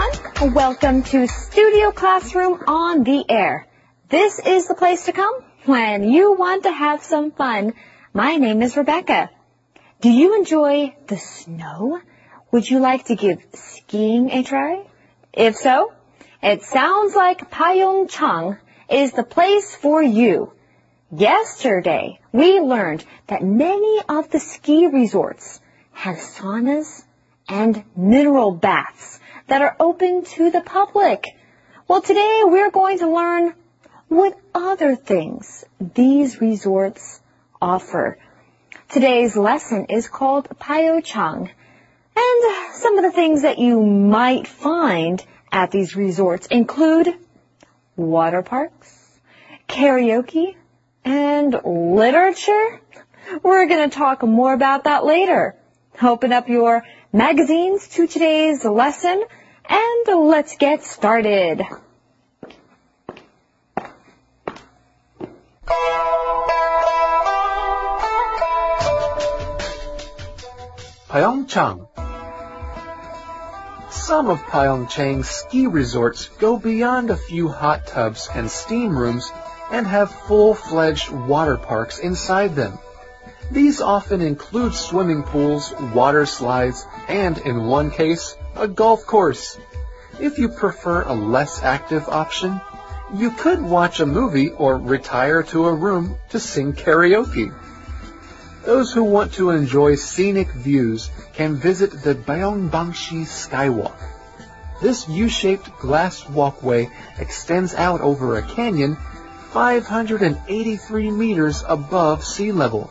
everyone. Welcome to Studio Classroom on the Air. This is the place to come when you want to have some fun. My name is Rebecca. Do you enjoy the snow? Would you like to give skiing a try? If so, it sounds like Pyeongchang is the place for you. Yesterday, we learned that many of the ski resorts have saunas and mineral baths that are open to the public. Well, today we're going to learn what other things these resorts offer. Today's lesson is called Pyeongchang, and some of the things that you might find at these resorts include water parks, karaoke, and literature. We're going to talk more about that later. Open up your magazines to today's lesson, and let's get started. Pyeongchang. Some of Pyeongchang's ski resorts go beyond a few hot tubs and steam rooms and have full-fledged water parks inside them. These often include swimming pools, water slides, and, in one case, a golf course. If you prefer a less active option, you could watch a movie or retire to a room to sing karaoke. Those who want to enjoy scenic views can visit the Byeongbangsi Skywalk. This U-shaped glass walkway extends out over a canyon 583 meters above sea level.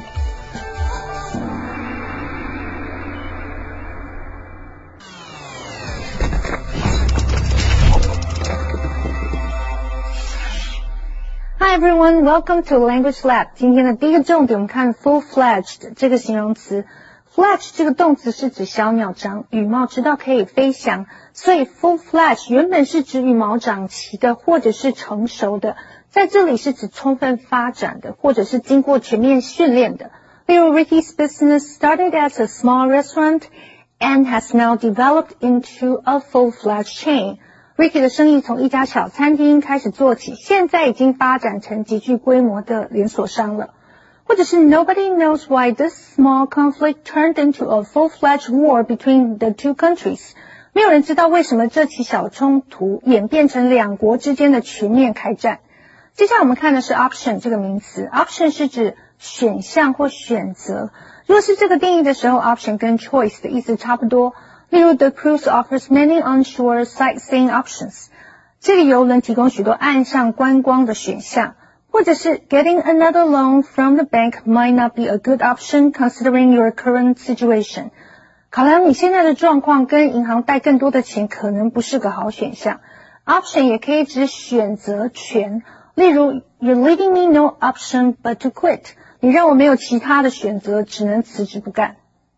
Hi everyone, welcome to Language Lab. 今天的第一个重点，我们看 full-fledged 这个形容词。Fledge 这个动词是指小鸟长羽毛直到可以飞翔，所以 full-fledged 原本是指羽毛长齐的或者是成熟的，在这里是指充分发展的或者是经过全面训练的。例如 Ricky's business started as a small restaurant and has now developed into a full-fledged chain.Ricky 的生意从一家小餐厅开始做起，现在已经发展成极具规模的连锁商了。或者是 Nobody knows why this small conflict turned into a full-fledged war between the two countries. 没有人知道为什么这起小冲突演变成两国之间的全面开战。接下来我们看的是 option 这个名词。option 是指选项或选择。如果是这个定义的时候 option 跟 choice 的意思差不多。例如 The cruise offers many onshore sightseeing options. 这个邮轮提供许多岸上观光的选项。或者是 Getting another loan from the bank might not be a good option considering your current situation. 考量你现在的状况，跟银行贷更多的钱可能不是个好选项。Option 也可以指选择权。例如 You're leaving me no option but to quit. 你让我没有其他的选择，只能辞职不干。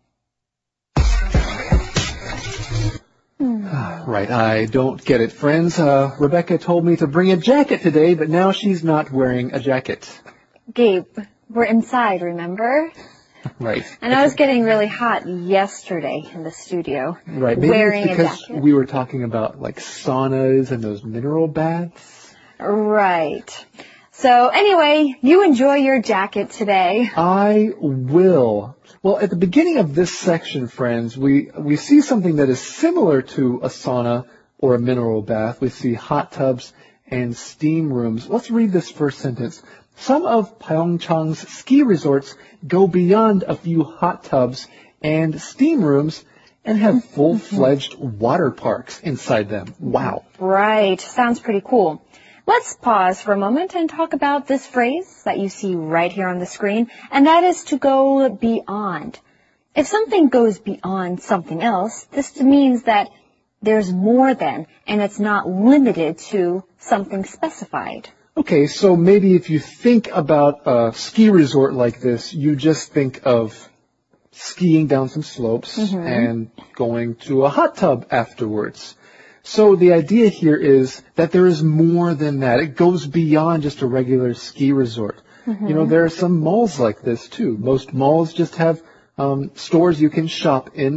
Right, I don't get it, friends. Rebecca told me to bring a jacket today, but now she's not wearing a jacket. Gabe, we're inside, remember? Right. And I was getting really hot yesterday in the studio. Right, maybe wearing it's because a jacket. We were talking about like saunas and those mineral baths. Right. So anyway, you enjoy your jacket today. I will. Well, at the beginning of this section, friends, we see something that is similar to a sauna or a mineral bath. We see hot tubs and steam rooms. Let's read this first sentence. Some of Pyeongchang's ski resorts go beyond a few hot tubs and steam rooms and have full-fledged water parks inside them. Wow. Right. Sounds pretty cool. Let's pause for a moment and talk about this phrase that you see right here on the screen, and that is to go beyond. If something goes beyond something else, this means that there's more than, and it's not limited to something specified. Okay, so maybe if you think about a ski resort like this, you just think of skiing down some slopes and going to a hot tub afterwards. So the idea here is that there is more than that. It goes beyond just a regular ski resort. You know, there are some malls like this too. Most malls just have stores you can shop in,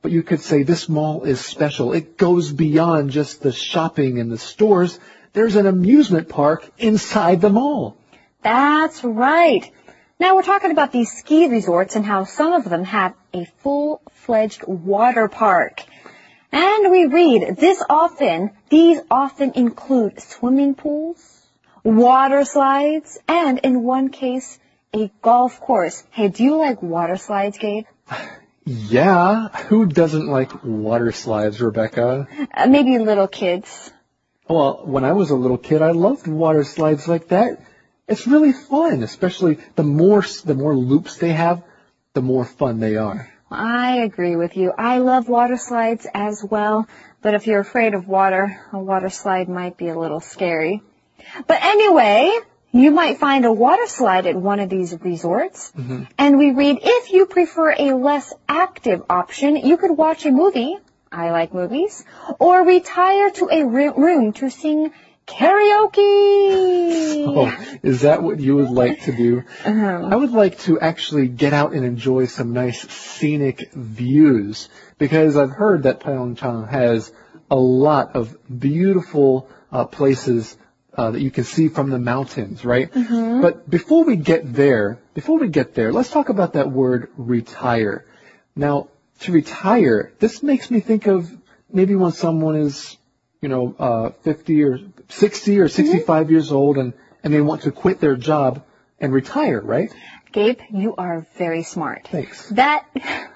But you could say this mall is special. It goes beyond just the shopping and the stores. There's an amusement park inside the mall. That's right. Now we're talking about these ski resorts and how some of them have a full-fledged water park. And we read, these often include swimming pools, water slides, and in one case, a golf course. Hey, do you like water slides, Gabe? Yeah, who doesn't like water slides, Rebecca? Maybe little kids. Well, when I was a little kid, I loved water slides like that. It's really fun, especially the more loops they have, the more fun they are. I agree with you. I love water slides as well, but if you're afraid of water, a water slide might be a little scary. But anyway, you might find a water slide at one of these resorts. Mm-hmm. And we read, if you prefer a less active option, you could watch a movie. I like movies. Or retire to a room to sing karaoke. Oh, is that what you would like to do? Uh-huh. I would like to actually get out and enjoy some nice scenic views, because I've heard that Pyeongchang has a lot of beautiful places that you can see from the mountains, right? Mm-hmm. But before we get there, let's talk about that word retire. Now, to retire, this makes me think of maybe when someone is 50 or 60 or 65 years old and they want to quit their job and retire, right? Gabe, you are very smart. Thanks. That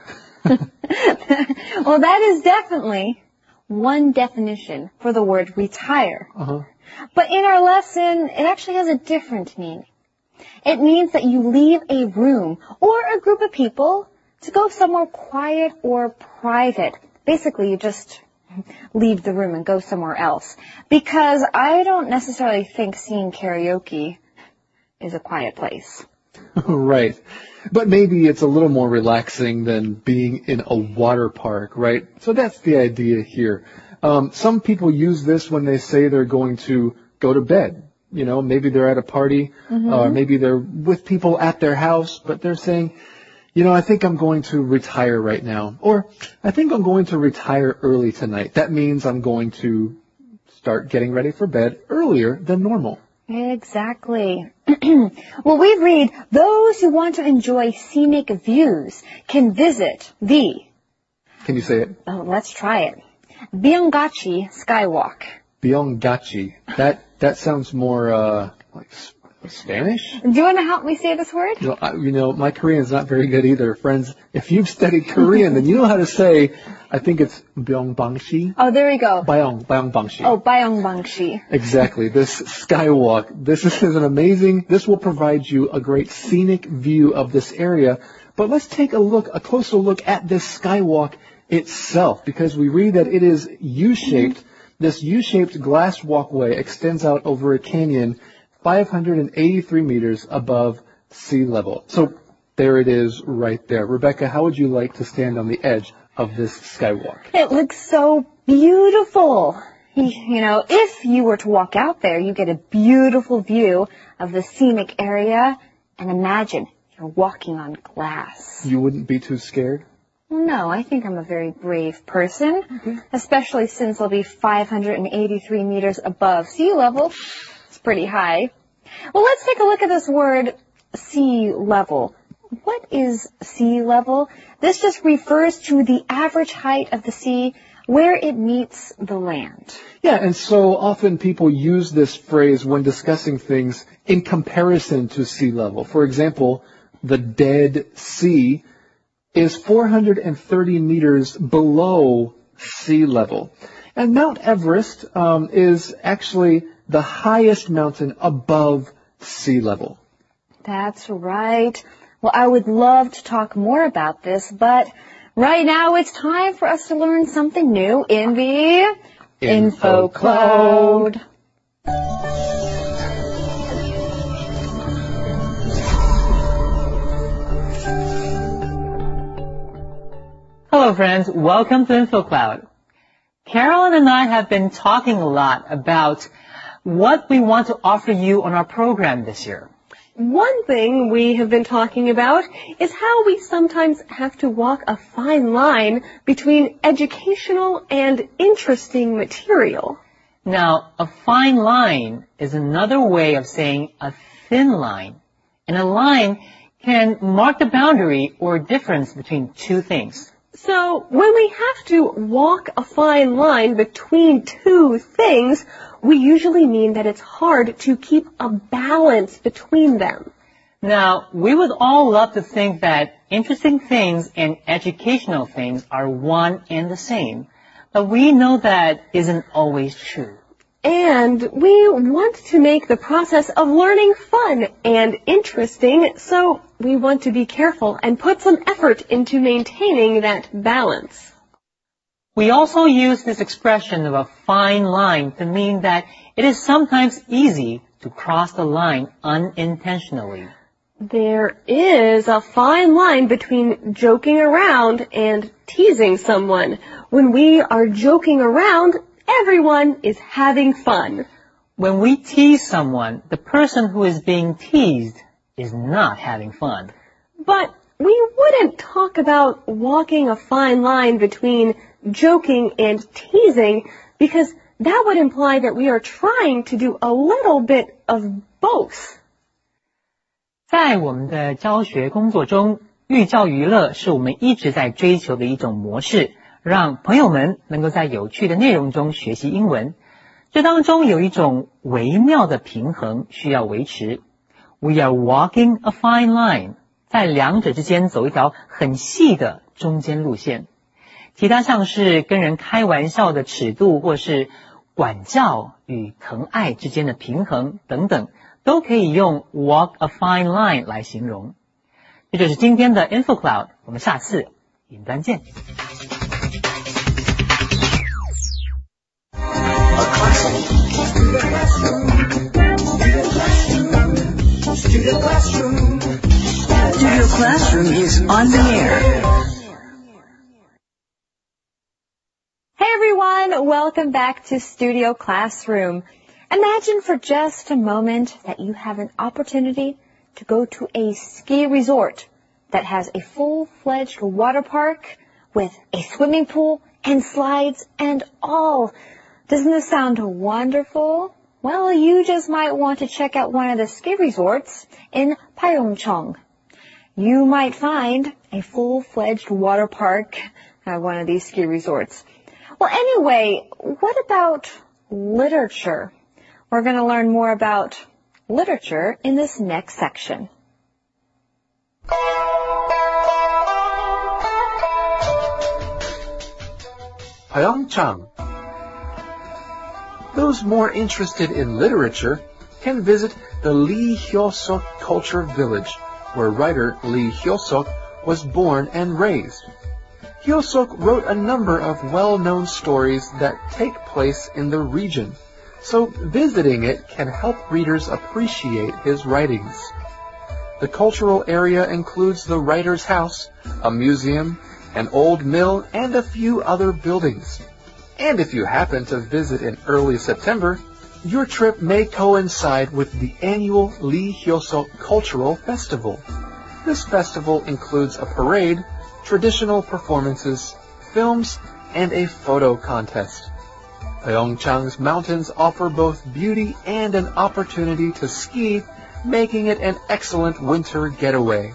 is definitely one definition for the word retire. Uh-huh. But in our lesson, it actually has a different meaning. It means that you leave a room or a group of people to go somewhere quiet or private. Basically, you just leave the room and go somewhere else. Because I don't necessarily think singing karaoke is a quiet place. Right. But maybe it's a little more relaxing than being in a water park, right? So that's the idea here. Some people use this when they say they're going to go to bed. Maybe they're at a party, or maybe they're with people at their house, but they're saying, I think I'm going to retire right now. Or, I think I'm going to retire early tonight. That means I'm going to start getting ready for bed earlier than normal. Exactly. Well, we read, those who want to enjoy scenic views can visit the... Can you say it? Oh, let's try it. Byunggachi Skywalk. Byunggachi. That sounds more, like Spanish? Do you want to help me say this word? My Korean is not very good either. Friends, if you've studied Korean, then you know how to say, I think it's Byongbangshi. Oh, there we go. Byongbangshi. Oh, Byongbangshi. Exactly. This skywalk, this will provide you a great scenic view of this area. But let's take a closer look at this skywalk itself, because we read that it is U-shaped. This U-shaped glass walkway extends out over a canyon 583 meters above sea level. So there it is right there. Rebecca, how would you like to stand on the edge of this skywalk? It looks so beautiful. If you were to walk out there, you get a beautiful view of the scenic area. And imagine you're walking on glass. You wouldn't be too scared? No, I think I'm a very brave person, especially since I'll be 583 meters above sea level. It's pretty high. Well, let's take a look at this word, sea level. What is sea level? This just refers to the average height of the sea where it meets the land. Yeah, and so often people use this phrase when discussing things in comparison to sea level. For example, the Dead Sea is 430 meters below sea level. And Mount Everest is actually the highest mountain above sea level. That's right. Well, I would love to talk more about this, but right now it's time for us to learn something new in the Info Cloud. Hello friends, welcome to Info Cloud. Carolyn and I have been talking a lot about what we want to offer you on our program this year. One thing we have been talking about is how we sometimes have to walk a fine line between educational and interesting material. Now, a fine line is another way of saying a thin line, and a line can mark the boundary or difference between two things. So, when we have to walk a fine line between two things, we usually mean that it's hard to keep a balance between them. Now, we would all love to think that interesting things and educational things are one and the same, but we know that isn't always true. And we want to make the process of learning fun and interesting, so we want to be careful and put some effort into maintaining that balance. We also use this expression of a fine line to mean that it is sometimes easy to cross the line unintentionally. There is a fine line between joking around and teasing someone. When we are joking around, everyone is having fun. When we tease someone, the person who is being teased is not having fun. But we wouldn't talk about walking a fine line between joking and teasing because that would imply that we are trying to do a little bit of both. 在我们的教学工作中，寓教于乐是我们一直在追求的一种模式，让朋友们能够在有趣的内容中学习英文。这当中有一种微妙的平衡需要维持。We are walking a fine line， 在两者之间走一条很细的中间路线。其他像是跟人开玩笑的尺度，或是管教与疼爱之间的平衡等等，都可以用 walk a fine line 来形容。这就是今天的 InfoCloud， 我们下次云端见。 Studio Classroom is on the air. Hey everyone, welcome back to Studio Classroom. Imagine for just a moment that you have an opportunity to go to a ski resort that has a full-fledged water park with a swimming pool and slides and all. Doesn't this sound wonderful? Well, you just might want to check out one of the ski resorts in Pyeongchang. You might find a full-fledged water park at one of these ski resorts. Well, anyway, what about literature? We're going to learn more about literature in this next section. Pyeongchang. Those more interested in literature can visit the Lee Hyo-sok Culture Village, where writer Lee Hyo-sok was born and raised. Hyo-sok wrote a number of well-known stories that take place in the region, so visiting it can help readers appreciate his writings. The cultural area includes the writer's house, a museum, an old mill, and a few other buildings. And if you happen to visit in early September, your trip may coincide with the annual Lee Hyo-sok Cultural Festival. This festival includes a parade, traditional performances, films, and a photo contest. Pyeongchang's mountains offer both beauty and an opportunity to ski, making it an excellent winter getaway.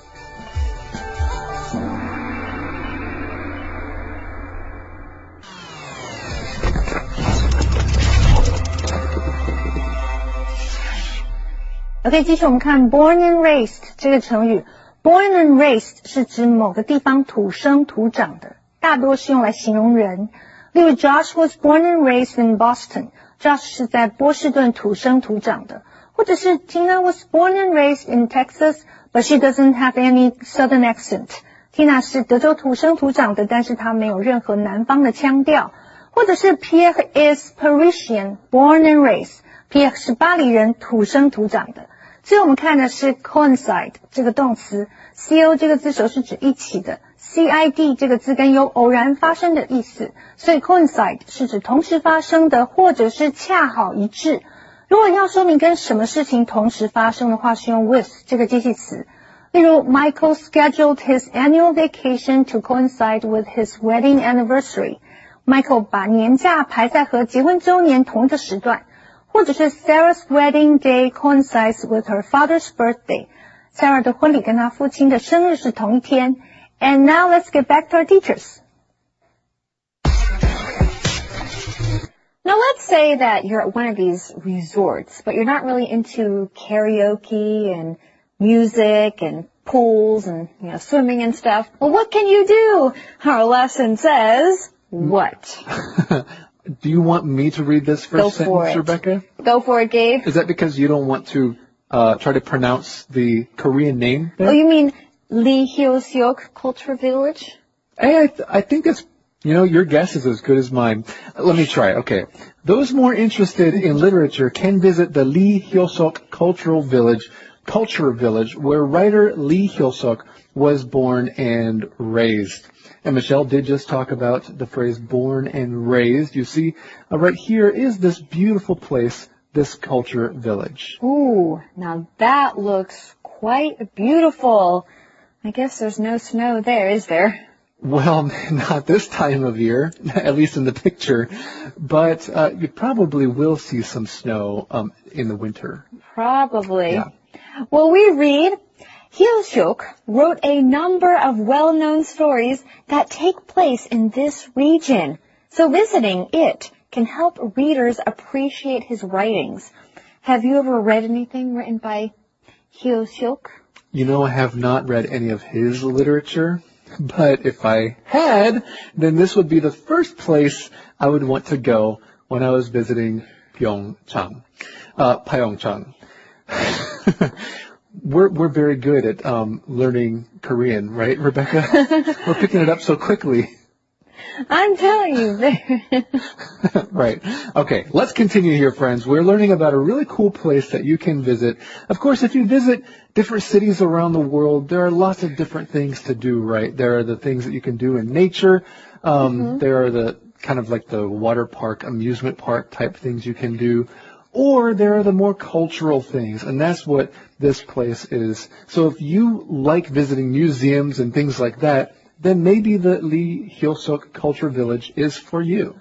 OK， 继续我们看 born and raised 这个成语。born and raised 是指某个地方土生土长的，大多是用来形容人。例如 Josh was born and raised in Boston。Josh 是在波士顿土生土长的。或者是 Tina was born and raised in Texas, but she doesn't have any southern accent. Tina 是德州土生土长的，但是她没有任何南方的腔调。或者是 Pierre is Parisian, born and raised。Pierre 是巴黎人，土生土长的。最后我们看的是 coincide 这个动词 ，co 这个字首是指一起的 ，cid 这个字跟有偶然发生的意思，所以 coincide 是指同时发生的或者是恰好一致。 如果要说明跟什么事情同时发生的话，是用 with 这个介系词。例如 Michael scheduled his annual vacation to coincide with his wedding anniversary. Michael 把年假排在和结婚周年同一个时段。或者是 Sarah's wedding day coincides with her father's birthday. Sarah 的婚礼跟她父亲的生日是同一天。And now let's get back to our teachers. Now let's say that you're at one of these resorts, but you're not really into karaoke and music and pools and, swimming and stuff. Well, what can you do? Our lesson says, what? Do you want me to read this first sentence, Rebecca? Go for it, Gabe. Is that because you don't want to try to pronounce the Korean name there? Oh, you mean Lee Hyo-seok Culture Village? Hey, I think it's, your guess is as good as mine. Let me try. Okay. Those more interested in literature can visit the Lee Hyo-seok Culture Village, where writer Lee Hyo-seok was born and raised. And Michelle did just talk about the phrase born and raised. You see, right here is this beautiful place, this culture village. Ooh, now that looks quite beautiful. I guess there's no snow there, is there? Well, not this time of year, at least in the picture. But you probably will see some snow in the winter. Probably. Yeah. Well, we read, Hyo-seok wrote a number of well-known stories that take place in this region. So visiting it can help readers appreciate his writings. Have you ever read anything written by Hyo-seok? I have not read any of his literature. But if I had, then this would be the first place I would want to go when I was visiting Pyeongchang. We're very good at learning Korean, right, Rebecca? We're picking it up so quickly. I'm telling you. Right. Okay, let's continue here, friends. We're learning about a really cool place that you can visit. Of course, if you visit different cities around the world, there are lots of different things to do, right? There are the things that you can do in nature. There are the kind of like the water park, amusement park type things you can do. Or there are the more cultural things, and that's what this place is. So if you like visiting museums and things like that, then maybe the Lee Hyo-seok Culture Village is for you.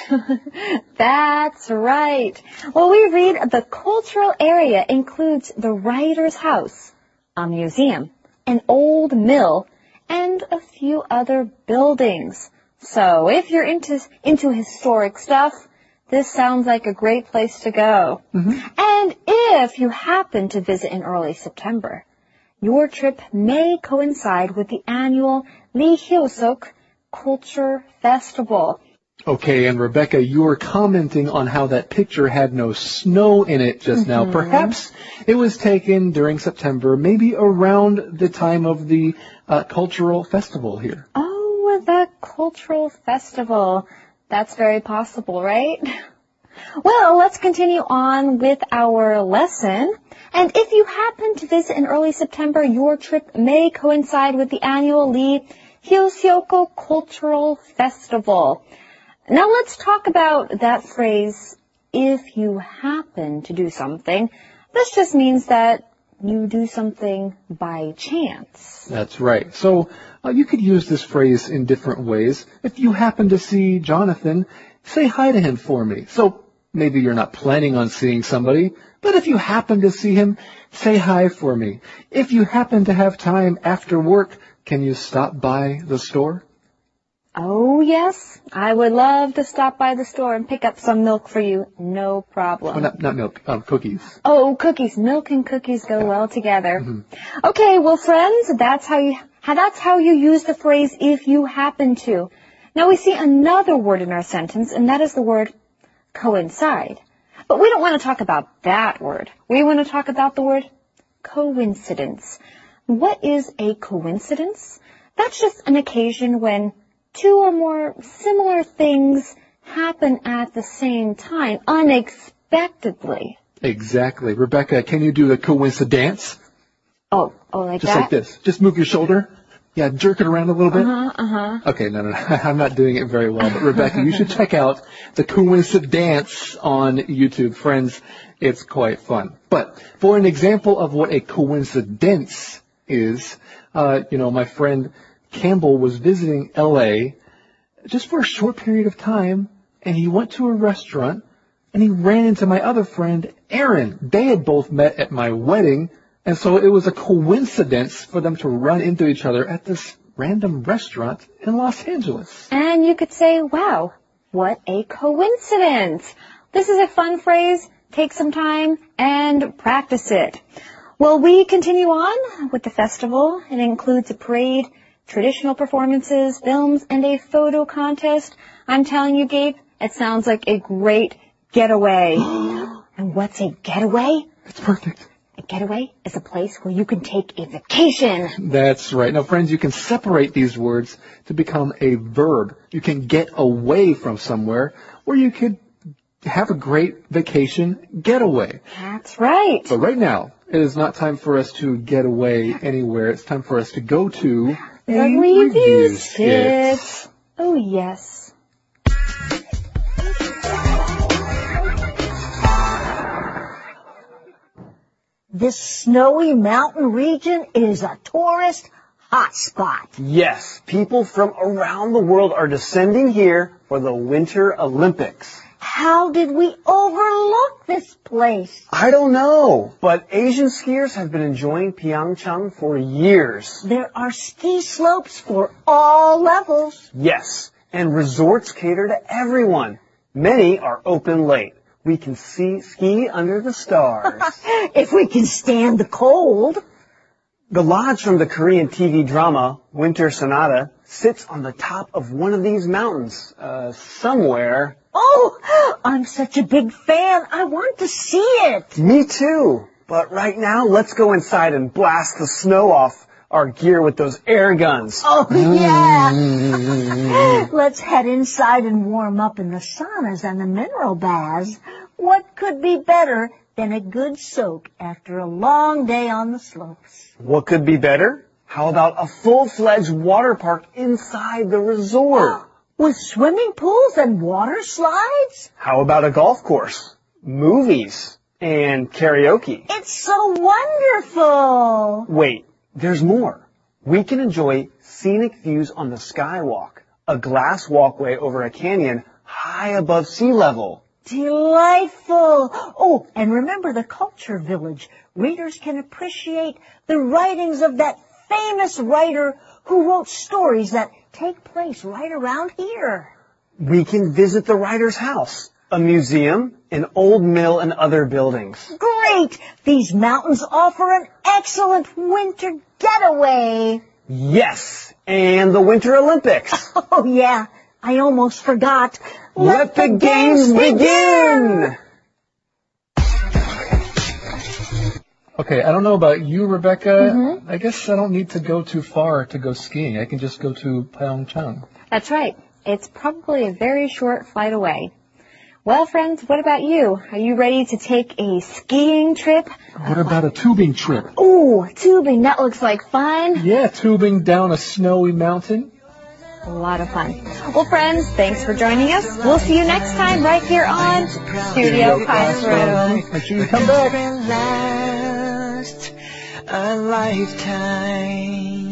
That's right. Well, we read the cultural area includes the writer's house, a museum, an old mill, and a few other buildings. So if you're into historic stuff, this sounds like a great place to go. And if you happen to visit in early September, your trip may coincide with the annual Lee Hyo-seok Culture Festival. Okay, and Rebecca, you were commenting on how that picture had no snow in it just now. Perhaps it was taken during September, maybe around the time of the cultural festival here. Oh, the cultural festival. That's very possible, right? Well, let's continue on with our lesson. And if you happen to visit in early September, your trip may coincide with the annual Lee Hyo-seok Cultural Festival. Now let's talk about that phrase, if you happen to do something. This just means that you do something by chance. That's right. So you could use this phrase in different ways. If you happen to see Jonathan, say hi to him for me. So maybe you're not planning on seeing somebody, but if you happen to see him, say hi for me. If you happen to have time after work, can you stop by the store? Oh, yes. I would love to stop by the store and pick up some milk for you. No problem. Oh, not milk, cookies. Oh, cookies. Milk and cookies go well together. Okay, well, friends, that's how you use the phrase if you happen to. Now we see another word in our sentence, and that is the word coincide. But we don't want to talk about that word. We want to talk about the word coincidence. What is a coincidence? That's just an occasion when two or more similar things happen at the same time, unexpectedly. Exactly. Rebecca, can you do the coincidence? Oh, like Just that? like this. Just move your shoulder. Yeah, jerk it around a little bit. Okay, no. I'm not doing it very well. But Rebecca, you should check out the coincidence on YouTube. Friends, it's quite fun. But for an example of what a coincidence is, my friend Campbell was visiting L.A. just for a short period of time, and he went to a restaurant, and he ran into my other friend, Aaron. They had both met at my wedding, and so it was a coincidence for them to run into each other at this random restaurant in Los Angeles. And you could say, wow, what a coincidence. This is a fun phrase. Take some time and practice it. Well, we continue on with the festival. It includes a parade, traditional performances, films, and a photo contest. I'm telling you, Gabe, it sounds like a great getaway. And what's a getaway? It's perfect. A getaway is a place where you can take a vacation. That's right. Now, friends, you can separate these words to become a verb. You can get away from somewhere, or you could have a great vacation getaway. That's right. But right now, it is not time for us to get away anywhere. It's time for us to go to the review skit. Oh, yes. This snowy mountain region is a tourist hotspot. Yes, people from around the world are descending here for the Winter Olympics. How did we overlook this place? I don't know, but Asian skiers have been enjoying Pyeongchang for years. There are ski slopes for all levels. Yes, and resorts cater to everyone. Many are open late. We can ski under the stars. If we can stand the cold. The lodge from the Korean TV drama Winter Sonata sits on the top of one of these mountains, somewhere. Oh, I'm such a big fan. I want to see it. Me too. But right now, let's go inside and blast the snow off our gear with those air guns. Oh, yeah. Let's head inside and warm up in the saunas and the mineral baths. What could be better than a good soak after a long day on the slopes? What could be better? How about a full-fledged water park inside the resort? With swimming pools and water slides? How about a golf course, movies, and karaoke? It's so wonderful. Wait, there's more. We can enjoy scenic views on the skywalk, a glass walkway over a canyon high above sea level. Delightful. Oh, and remember the culture village. Readers can appreciate the writings of that famous writer who wrote stories that take place right around here. We can visit the writer's house, a museum, an old mill, and other buildings. Great! These mountains offer an excellent winter getaway. Yes, and the Winter Olympics. Oh, yeah. I almost forgot. Let the games begin! Okay, I don't know about you, Rebecca. I guess I don't need to go too far to go skiing. I can just go to Pyeongchang. That's right. It's probably a very short flight away. Well, friends, what about you? Are you ready to take a skiing trip? What about a tubing trip? Ooh, tubing. That looks like fun. Yeah, tubing down a snowy mountain. A lot of fun. Well, friends, thanks for joining us. We'll see you next time right here on Studio Classroom. Make sure you come back. A lifetime.